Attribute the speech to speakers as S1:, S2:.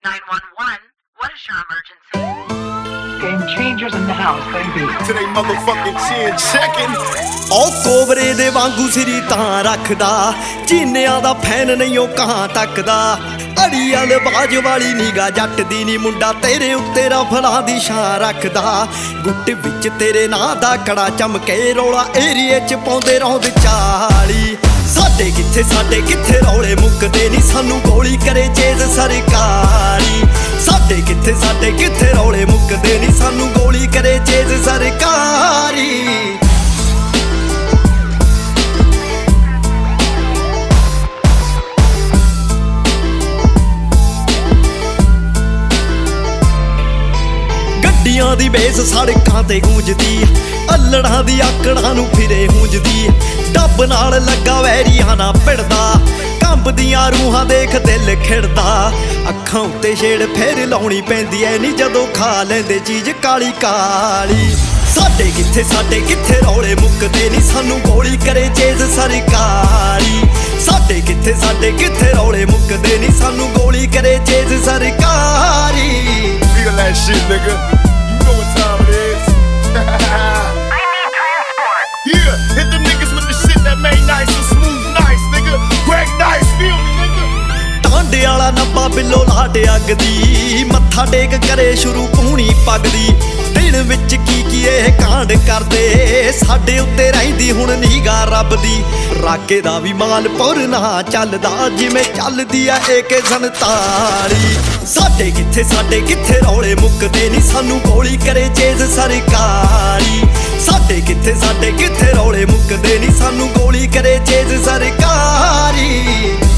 S1: 911, what is your emergency?
S2: Game changers in the house, baby.
S3: To they motherfucking chin checking.
S4: ਉਹ ਕੋਬਰੇ ਦੇ ਵਾਂਗੂ ਸਿਰੀ ਤਾਂ ਰੱਖਦਾ, ਚੀਨਿਆਂ ਦਾ ਫੈਨ ਨਹੀਂ ਉਹ ਕਾਂ ਤੱਕਦਾ। ਅੜੀਆਂ ਦੇ ਬਾਜ ਵਾਲੀ ਨੀਗਾ ਜੱਟ ਦੀ ਨੀ, ਮੁੰਡਾ ਤੇਰੇ ਉੱਤੇ ਰਫਲਾਂ ਦੀ ਛਾਂ ਰੱਖਦਾ। ਗੁੱਟ ਵਿੱਚ ਤੇਰੇ ਨਾਂ ਦਾ ਕੜਾ ਚਮਕੇ, ਰੌਲਾ ਏਰੀਏ ਚ ਪਾਉਂਦੇ ਰੌਂਦ ਚਾਲੀ। ਸਾਡੇ ਕਿੱਥੇ ਰੌਲੇ ਮੁੱਕਦੇ ਨੀ, ਸਾਨੂੰ ਗੋਲੀ ਕਰੇ ਚੇਜ਼ ਸਰਕਾਰੀ। ਸਾਡੇ ਕਿੱਥੇ ਰੌਲੇ ਮੁੱਕਦੇ ਨੀ, ਸਾਨੂੰ ਗੋਲੀ ਕਰੇ ਚੇਜ਼ ਸਰਕਾਰੀ। ਗੱਡੀਆਂ ਦੀ ਬੇਸ ਸੜਕਾਂ ਤੇ ਗੂੰਜਦੀ, ਅੱਲੜਾਂ ਦੀ ਆਕੜਾਂ ਨੂੰ ਫਿਰੇ ਹੁੰਜਦੀ। ਡੱਬ ਨਾਲ ਲੱਗਾ ਵੈਰੀਆਂ ਨਾ ਭਿੜਦਾ, ਕੰਬਦੀਆਂ ਰੂਹਾਂ ਦੇਖ ਦਿਲ ਖਿੜਦਾ। ਅੱਖਾਂ ਉੱਤੇ ਛੇੜ ਫੇਰ ਲਾਉਣੀ ਪੈਂਦੀ ਐ ਨੀ, ਜਦੋਂ ਖਾ ਲੈਂਦੇ ਚੀਜ਼ ਕਾਲੀ ਕਾਲੀ। ਸਾਡੇ ਕਿੱਥੇ ਰੌਲੇ ਮੁੱਕਦੇ ਨੀ, ਸਾਨੂੰ ਗੋਲੀ ਕਰੇ ਚੇਜ਼ ਸਰਕਾਰੀ। ਸਾਡੇ ਕਿੱਥੇ ਰੌਲੇ ਮੁੱਕਦੇ ਨੀ, ਸਾਨੂੰ ਗੋਲੀ ਕਰੇ ਚੇਜ਼ ਸਰਕਾਰੀ।
S3: Feel that shit, nigga. You know what time it is.
S1: I need transport.
S3: Yeah, hit them niggas with the shit that made nice and smooth nice, nigga. Greg Nice, feel me, nigga.
S4: ਟਾਂਡੇ ਵਾਲਾ ਨੱਬਾ ਬਿੱਲੋ ਲਾਟ ਅੱਗਦੀ, ਮੱਥਾ ਟੇਕ ਕਰੇ ਸ਼ੁਰੂ ਪੂਣੀ ਪੱਗਦੀ। ਦਿਨ ਵਿੱਚ ਕੀ ਇਹ ਕਾਂਡ ਕਰਦੇ, ਸਾਡੇ ਉੱਤੇ ਰਹਿੰਦੀ ਹੁਣ ਨੀਗਾ ਰੱਬ ਦੀ। ਰਾਕੇ ਦਾ ਵੀ ਮਾਲਪੁਰ ਨਾ ਚੱਲਦਾ, ਜਿਵੇਂ ਚੱਲਦੀ ਆ AK-47। ਸਾਡੇ ਕਿੱਥੇ ਰੌਲੇ ਮੁੱਕਦੇ ਨੀ, ਸਾਨੂੰ ਗੋਲੀ ਕਰੇ ਚੇਜ਼ ਸਰਕਾਰੀ। ਸਾਡੇ ਕਿੱਥੇ ਰੌਲੇ ਮੁੱਕਦੇ ਨੀ, ਸਾਨੂੰ ਗੋਲੀ ਕਰੇ ਚੇਜ਼ ਸਰਕਾਰੀ।